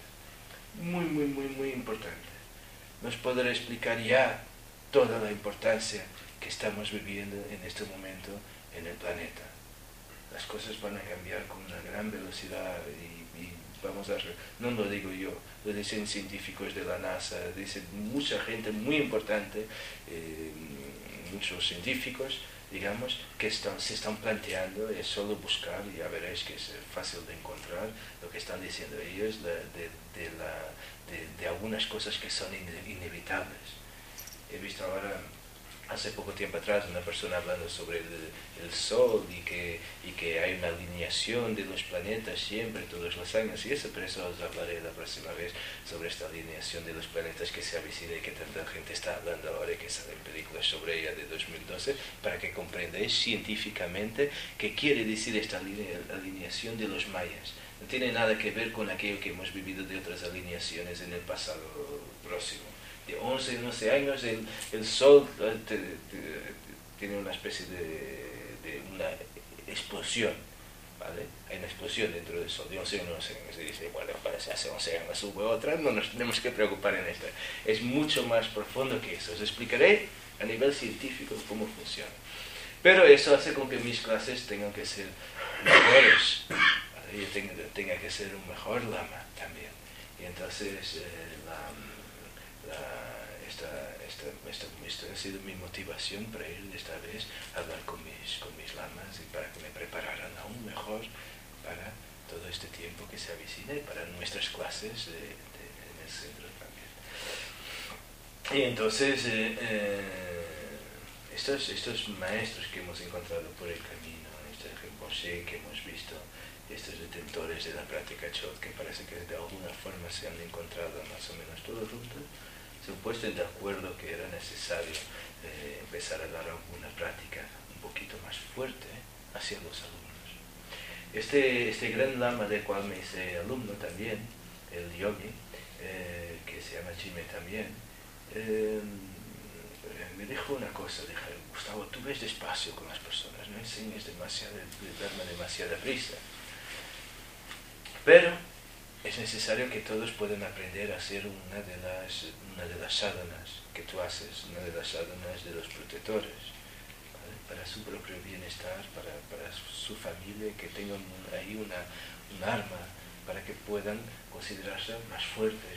Speaker 1: muy importante. No os podré explicar ya toda la importancia que estamos viviendo en este momento en el planeta. Las cosas van a cambiar con una gran velocidad y vamos a... No lo digo yo, lo dicen científicos de la NASA, dicen mucha gente muy importante, muchos científicos, digamos, que se están planteando, es solo buscar, y ya veréis que es fácil de encontrar, lo que están diciendo ellos de algunas cosas que son inevitables. He visto ahora, hace poco tiempo atrás, una persona hablando sobre el Sol y que hay una alineación de los planetas siempre, todos los años, y eso, pero eso os hablaré la próxima vez sobre esta alineación de los planetas que se avecina y que tanta gente está hablando ahora y que salen películas sobre ella de 2012, para que comprendáis científicamente qué quiere decir esta alineación de los mayas. No tiene nada que ver con aquello que hemos vivido de otras alineaciones en el pasado próximo. De 11 en 11 años el Sol tiene una especie de una explosión, ¿vale? Hay una explosión dentro del Sol de 11 en 11 años. Y dice, bueno, para si hace 11 años sube otra, no nos tenemos que preocupar en esto. Es mucho más profundo que eso. Os explicaré a nivel científico cómo funciona. Pero eso hace con que mis clases tengan que ser mejores, ¿vale? Yo tenga que ser un mejor lama también. Y entonces esta ha sido mi motivación para ir esta vez a hablar con mis lamas y para que me prepararan aún mejor para todo este tiempo que se avecina y para nuestras clases en el centro también. Y entonces estos maestros que hemos encontrado por el camino, estos Rinpoche que hemos visto, estos detentores de la práctica Chod, que parece que de alguna forma se han encontrado más o menos todos juntos, se han puesto de acuerdo que era necesario empezar a dar alguna práctica un poquito más fuerte hacia los alumnos. Este gran lama del cual me hice alumno también, el yogi, que se llama Chime también, me dijo una cosa, dijo, Gustavo, tú ves despacio con las personas, no enseñes darme demasiada prisa. Pero es necesario que todos puedan aprender a hacer una de las sadhanas que tú haces, una de las sadhanas de los protectores, ¿vale? Para su propio bienestar, para su familia, que tengan ahí un arma para que puedan considerarse más fuertes,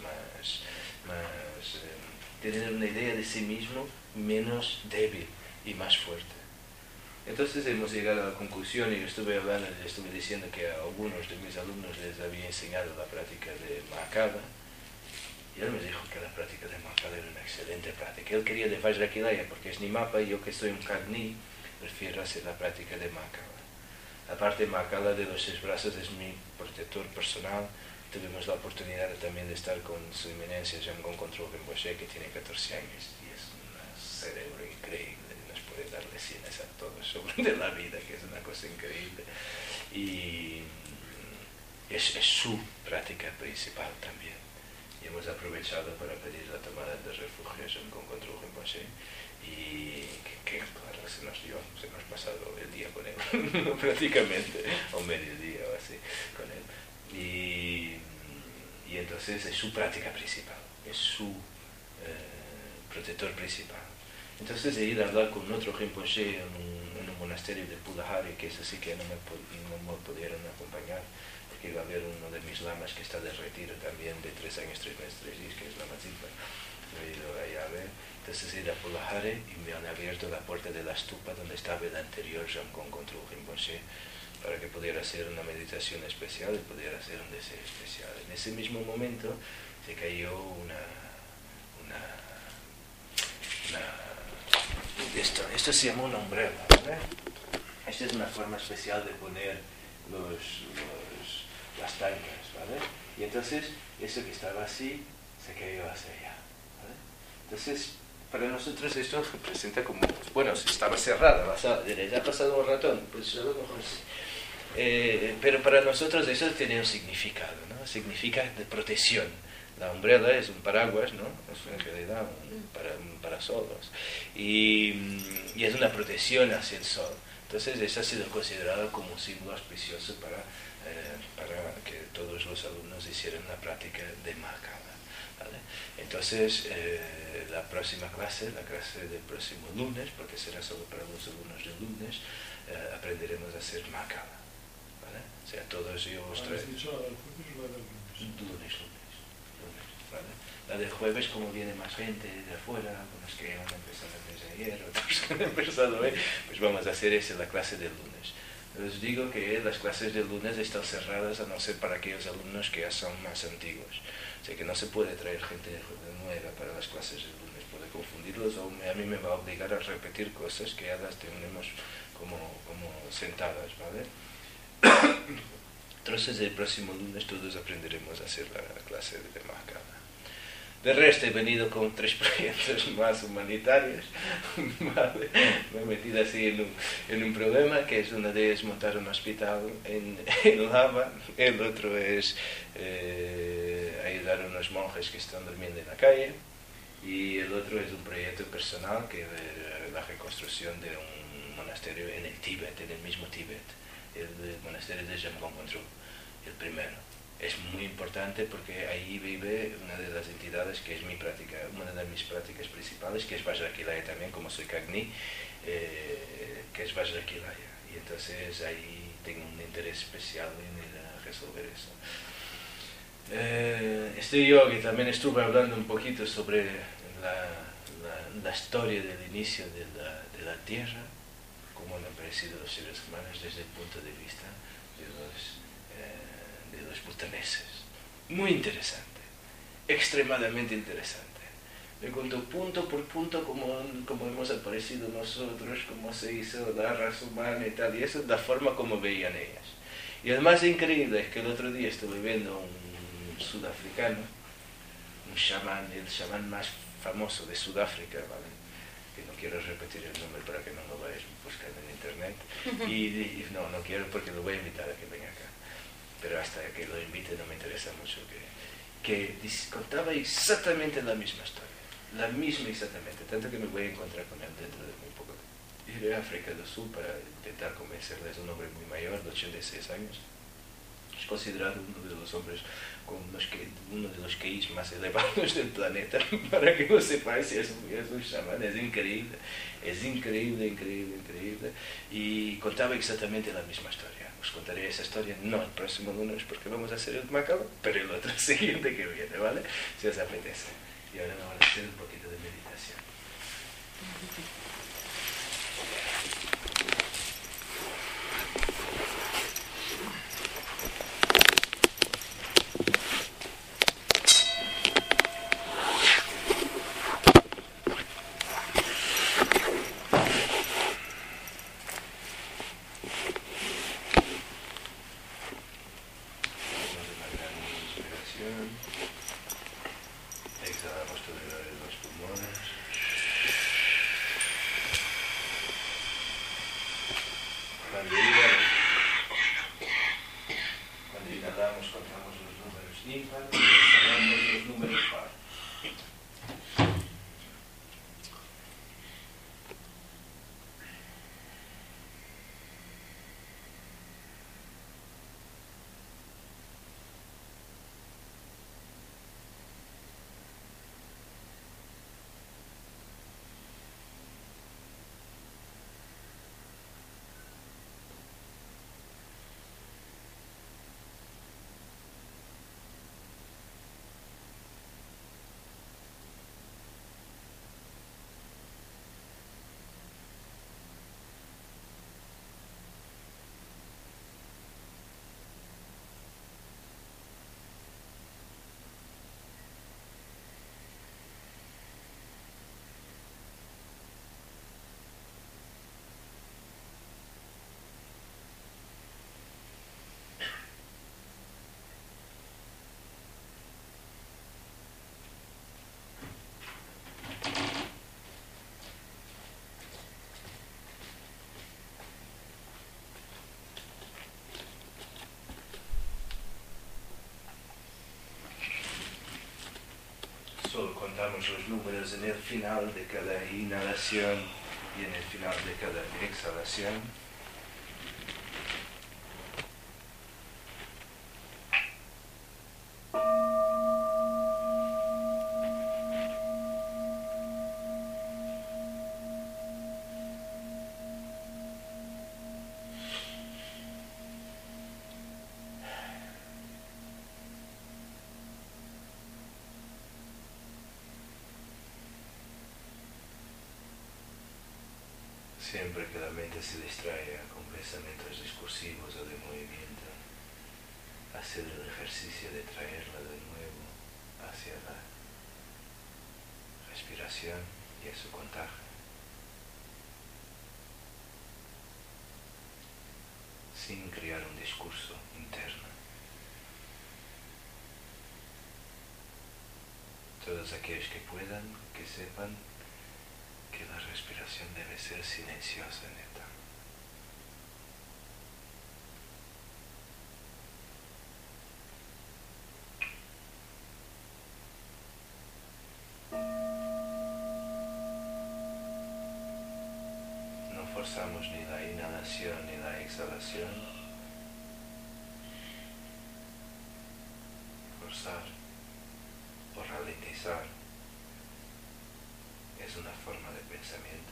Speaker 1: tener una idea de sí mismo menos débil y más fuerte. Entonces hemos llegado a la conclusión, y yo estuve diciendo que a algunos de mis alumnos les había enseñado la práctica de Mahakala, Y él me dijo que la práctica de Makala era una excelente práctica. Él quería de Vajrakilaya porque es Nimapa y yo que soy un Kagni, prefiero hacer la práctica de Makala. Aparte, Makala de los 6 brazos es mi protector personal. Tuvimos la oportunidad también de estar con su eminencia Jamgon Control Rinpoche, que tiene 14 años y es un cerebro increíble. Nos puede dar lecciones a todos sobre de la vida, que es una cosa increíble. Y es su práctica principal también. Y hemos aprovechado para pedir la tomada de refugio con Control Rinpoche y que claro, se nos pasado el día con él prácticamente, o mediodía o así con él, y entonces es su práctica principal, es su protector principal. Entonces de ir a hablar con otro Rinpoche en un monasterio de Pulahari, que es así que no me pudieron acompañar, porque iba a haber uno de mis lamas que está de retiro también de 3 años, 3 meses, 3 días, que es Lama Zipa. He ido allá a ver. Entonces he ido a Pulahari y me han abierto la puerta de la stupa donde estaba el anterior Jamgon Control Rinpoche para que pudiera hacer una meditación especial y pudiera hacer un deseo especial. En ese mismo momento se cayó esto se llama una umbrella, ¿vale? Esta es una forma especial de poner las tancas, ¿vale? Y entonces eso que estaba así se cayó hacia allá, ¿vale? Entonces para nosotros esto representa como, bueno, si estaba cerrada, ya ha pasado un ratón, pues a lo mejor sí. Pero para nosotros eso tiene un significado, ¿no? Significa de protección. La umbrella es un paraguas, ¿no? Es en realidad un parasolos. Y es una protección hacia el sol. Entonces eso ha sido considerado como un símbolo auspicioso para que todos los alumnos hicieran la práctica de Makala, ¿vale? Entonces la próxima clase, la clase del próximo lunes, porque será solo para los alumnos del lunes, aprenderemos a hacer Makala, ¿vale? O sea, todos yo os traigo.
Speaker 2: ¿Has dicho la del jueves o la del lunes?
Speaker 1: Lunes, ¿vale? La del jueves, como viene más gente de afuera, algunos que han empezado desde ayer, otros que han empezado hoy, pues vamos a hacer esa, la clase del lunes. Les digo que las clases del lunes están cerradas a no ser para aquellos alumnos que ya son más antiguos. O sea que no se puede traer gente nueva para las clases del lunes, puede confundirlos o a mí me va a obligar a repetir cosas que ya las tenemos como sentadas, ¿vale? Entonces el próximo lunes todos aprenderemos a hacer la clase de Makala. De resto he venido con 3 proyectos más humanitarios, ¿vale? Me he metido así en un problema, que es uno de ellos montar un hospital en Lava, el otro es ayudar a unos monjes que están durmiendo en la calle, y el otro es un proyecto personal que es la reconstrucción de un monasterio en el Tíbet, en el mismo Tíbet, el monasterio de Jamgon Control, el primero. Es muy importante porque ahí vive una de las entidades que es mi práctica, una de mis prácticas principales, que es Vajrakilaya también, como soy Kagni, que es Vajrakilaya. Y entonces ahí tengo un interés especial en resolver eso. Este yogi también estuve hablando un poquito sobre la historia del inicio de la Tierra, cómo han aparecido los seres humanos desde el punto de vista de los butaneses. Muy interesante, extremadamente interesante. Me contó punto por punto cómo hemos aparecido nosotros, cómo se hizo la raza humana y tal, y eso es la forma como veían ellas. Y el más increíble es que el otro día estuve viendo un sudafricano, un chamán, el chamán más famoso de Sudáfrica, ¿vale? Que no quiero repetir el nombre para que no lo vayáis buscando en internet, y no quiero porque lo voy a invitar a que venga acá, pero hasta que lo invite no me interesa mucho, que contaba exactamente la misma historia, la misma exactamente, tanto que me voy a encontrar con él dentro de muy poco. Iré a África del Sur para intentar convencerle. Es un hombre muy mayor, de 86 años, es considerado uno de los hombres uno de los QIs más elevados del planeta, para que lo sepáis. Es un chamán, es increíble, y contaba exactamente la misma historia. Os contaré esa historia no el próximo lunes porque vamos a hacer el Makala, pero el otro siguiente que viene, ¿vale? Si os apetece. Y ahora vamos a hacer un poquito de meditación. contamos los números en el final de cada inhalación y en el final de cada exhalación. Siempre que la mente se distraiga con pensamientos discursivos o de movimiento, hacer el ejercicio de traerla de nuevo hacia la respiración y a su contagio, sin crear un discurso interno. Todos aquellos que puedan, que sepan que la respiración debe ser silenciosa y neta. No forzamos ni la inhalación ni la exhalación. Forzar o ralentizar es una forma de pensamiento.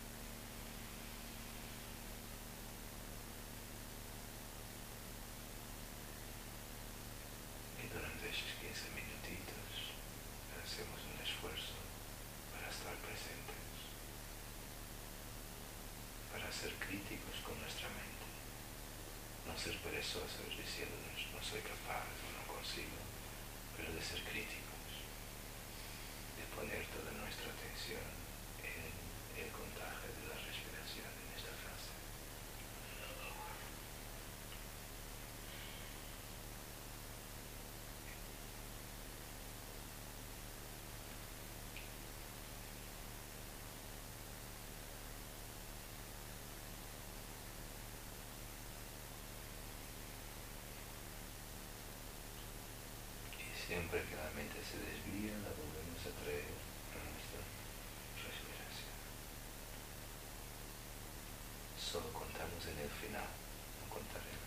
Speaker 1: Y durante esos 15 minutitos hacemos un esfuerzo para estar presentes, para ser críticos con nuestra mente, no ser perezosos diciéndonos no soy capaz o no consigo, pero de ser críticos, de poner toda nuestra atención en el contagio de la respiración en esta fase. Siempre que la mente se desvía, la volvemos a traer a nuestra respiración. Solo contamos en el final, no contaremos.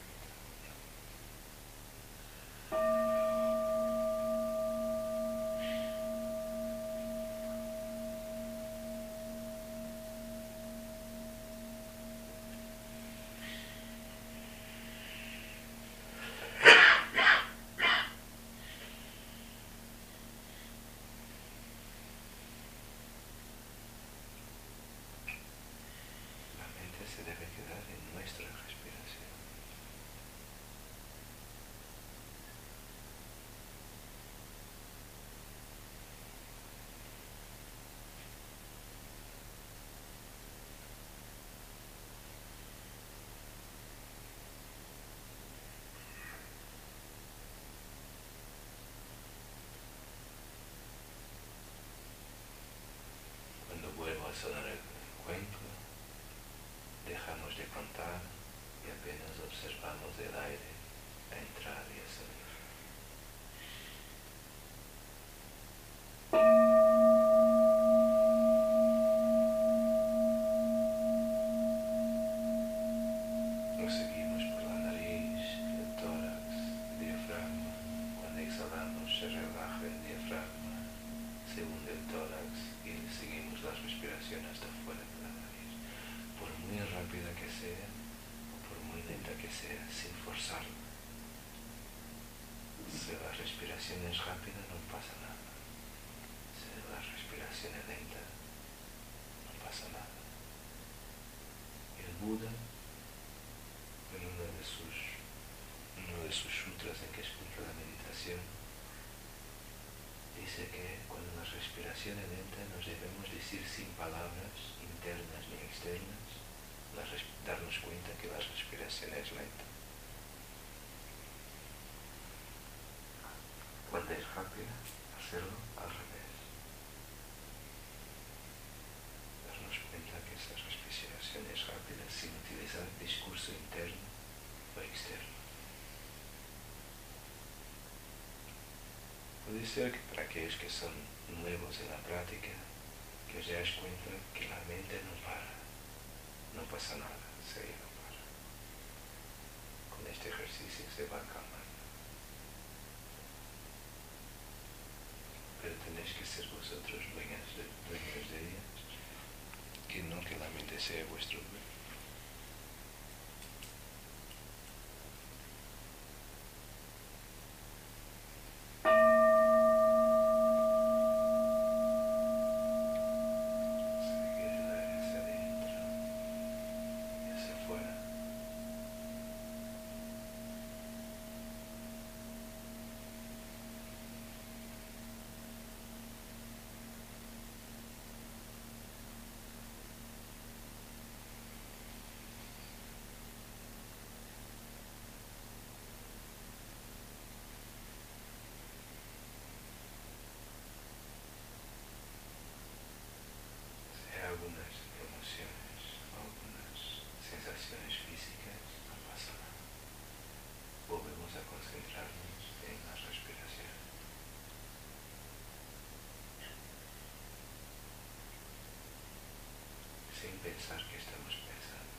Speaker 1: Se debe quedar en nuestra respiración. Cuando vuelvo a sonar el cuenco, dejamos de contar y apenas observamos el aire a entrar y a salir. Lo seguimos por la nariz, el tórax, el diafragma. Cuando exhalamos se relaja el diafragma, se hunde el tórax y seguimos la respiración hasta fuera de la nariz. Por muy rápida que sea, o por muy lenta que sea, sin forzarla. Si la respiración es rápida, no pasa nada. Si la respiración es lenta, no pasa nada. El Buda, en uno de sus sutras en que explica la meditación, dice que cuando la respiración es lenta nos debemos decir sin palabras internas ni externas, darnos cuenta que la respiración es lenta. Cuando es rápida, hacerlo al revés. Darnos cuenta que esa respiración es rápida sin utilizar discurso interno o externo. Puede puede ser que para aquellos que son nuevos en la práctica, que os dais cuenta que la mente no para, no pasa nada, sería no para. Con este ejercicio se va calmando. Pero tenéis que ser vosotros dueños de ella, que no que la mente sea vuestro dueño. Algunas emociones, algunas sensaciones físicas, no pasa nada. Volvemos a concentrarnos en la respiración. Sin pensar que estamos pensando.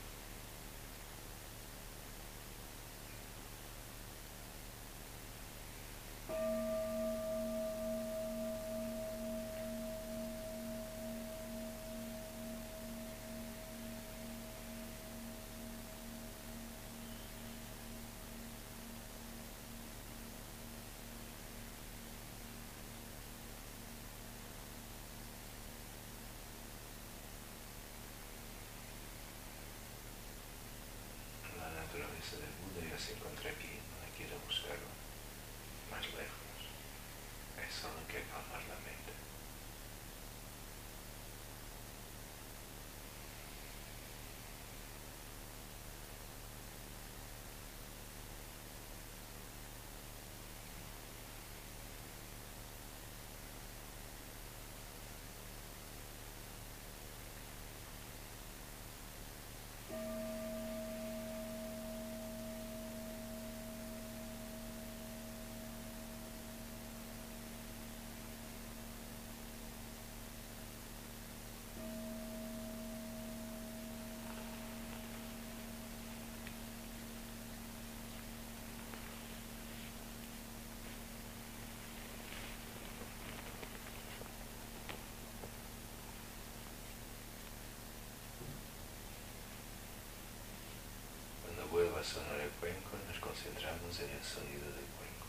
Speaker 1: La naturaleza del Buda ya se encuentra aquí, no hay que ir a buscarlo más lejos. Es solo que calmar la mente. Cuando vuelva a sonar el cuenco, nos concentramos en el sonido del cuenco.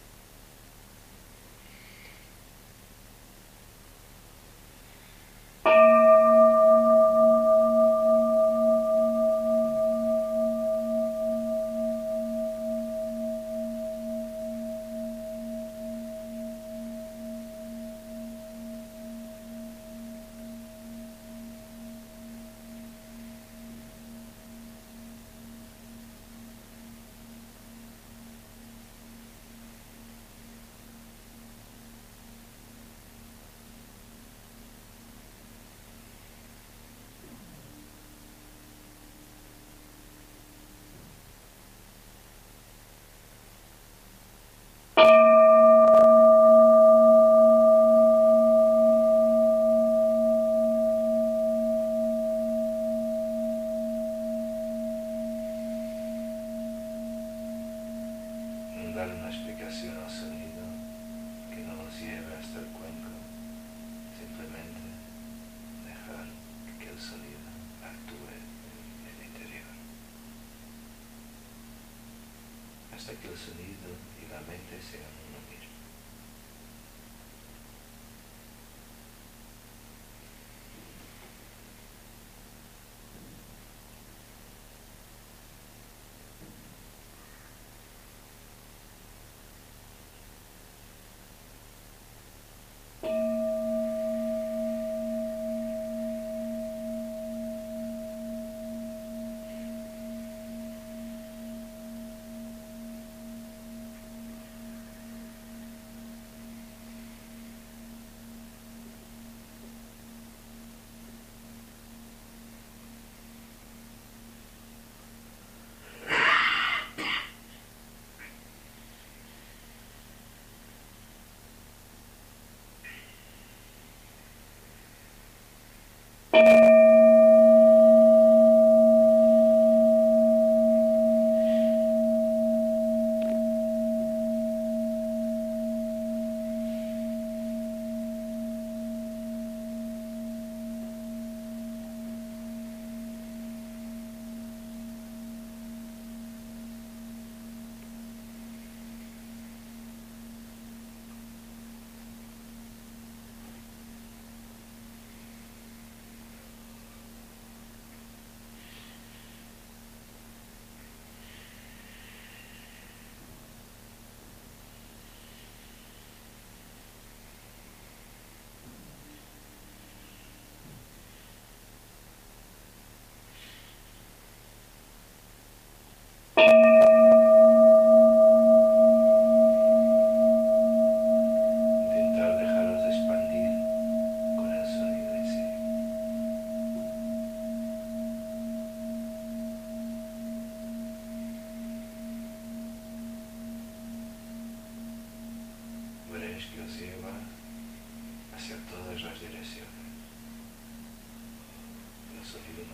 Speaker 1: Dar una explicación al sonido que no nos lleve hasta el cuenco, simplemente dejar que el sonido actúe en el interior. Hasta que el sonido y la mente sean uno mismo.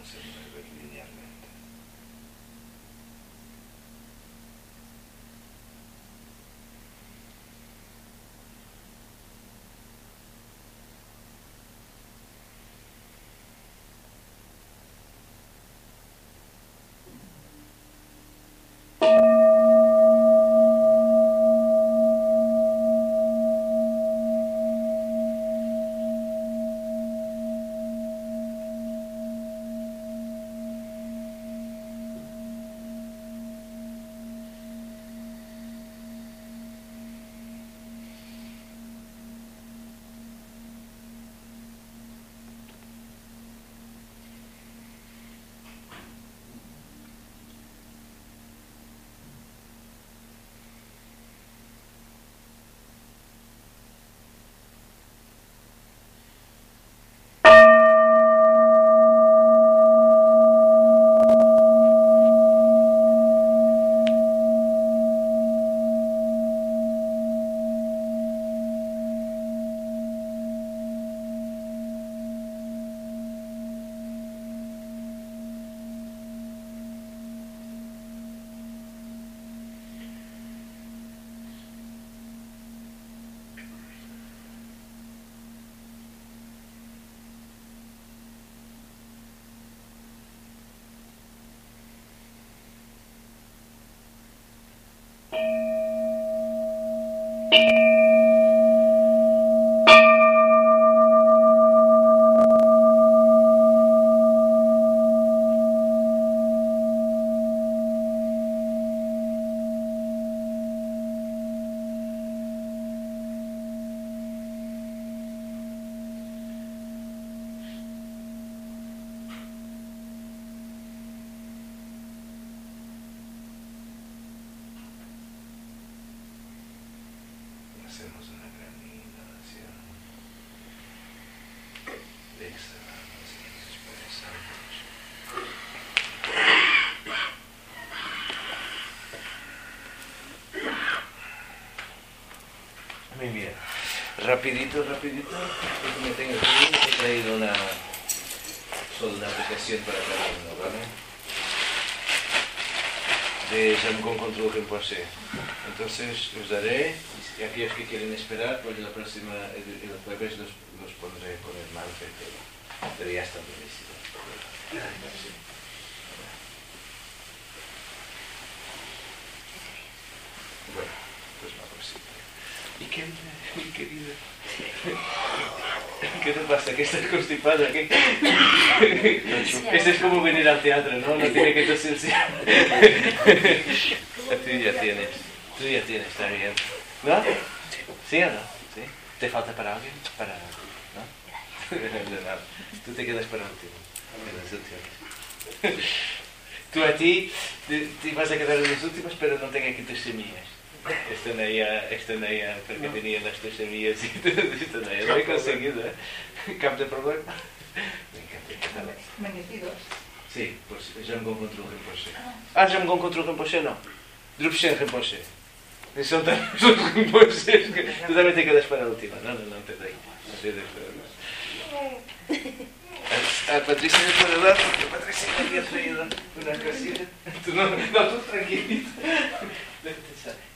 Speaker 1: no se mueve linealmente. Hacemos una gran inhalación, exhalamos y expresamos. Muy bien, rapidito, porque me tengo que ir. He traído solo una aplicación para cada uno, ¿vale? De Jamgon Control Rinpoche. Entonces os daré, y aquellos que quieren esperar, pues el jueves los pondré con el mantra y todo. Pero ya está buenísimo. Bueno, pues vamos. ¿Y qué, mi querida? ¿Qué te pasa? ¿Que estás constipada? ¿Qué? Esto es como venir al teatro, ¿no? No tiene que tosirse. Tú ya tienes, está bien. ¿No? ¿Sí o no? ¿Sí? ¿Te falta para alguien? ¿No? De nada. Tú te quedas para el último. Tú a ti te vas a quedar en los últimos, pero no tengas que tus semillas. Están ahí porque tenían las tus semillas y están ahí. Lo he conseguido, ¿eh? Cap de problema. Me encanta.
Speaker 3: Bendecidos.
Speaker 1: Sí, pues Jamgon Control Rinpoche. Ah, Jamgon Control Rinpoche no. Drupchen Rinpoche. Son tan los Rinpoches que tú también te quedas para la última. No te doy. No te doy. A Patricia le puedo dar porque Patricia me había traído una casilla. Tú no, tú tranquilito.